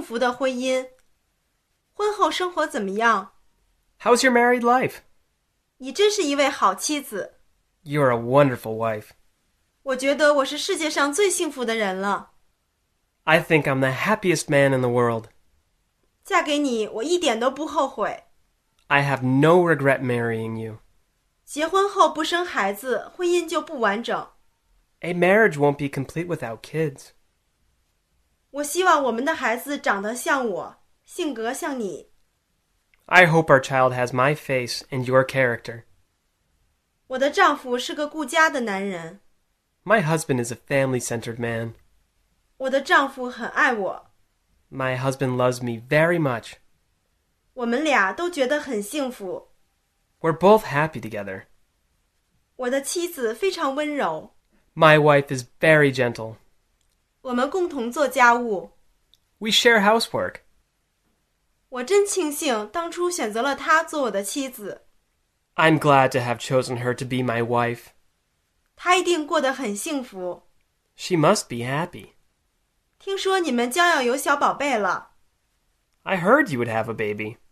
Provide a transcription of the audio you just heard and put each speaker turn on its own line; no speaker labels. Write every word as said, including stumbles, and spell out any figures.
福的婚姻。婚后生活怎么样？
How's your married life?
你真是一位好妻子。
You're a wonderful wife.
我觉得我是世界上最幸福的人了。
I think I'm the happiest man in the world.
嫁给你，我一点都不后悔。
I have no regret marrying you.
结婚后不生孩子，婚姻就不完整。
A marriage won't be complete without kids.
我希望我们的孩子长得像我，性格像你。
I hope our child has my face and your character.
我的丈夫是个顾家的男人。
My husband is a family-centered man.
我的丈夫很爱我。
My husband loves me very much.
我们俩都觉得很幸福。
We're both happy together.
我的妻子非常温柔。
My wife is very gentle.
我们共同做家务。
We share housework.
我真庆幸当初选择了她做我的妻子。
I'm glad to have chosen her to be my wife.
她一定过得很幸福。
She must be happy.
听说你们将要有小宝贝了。
I heard you would have a baby.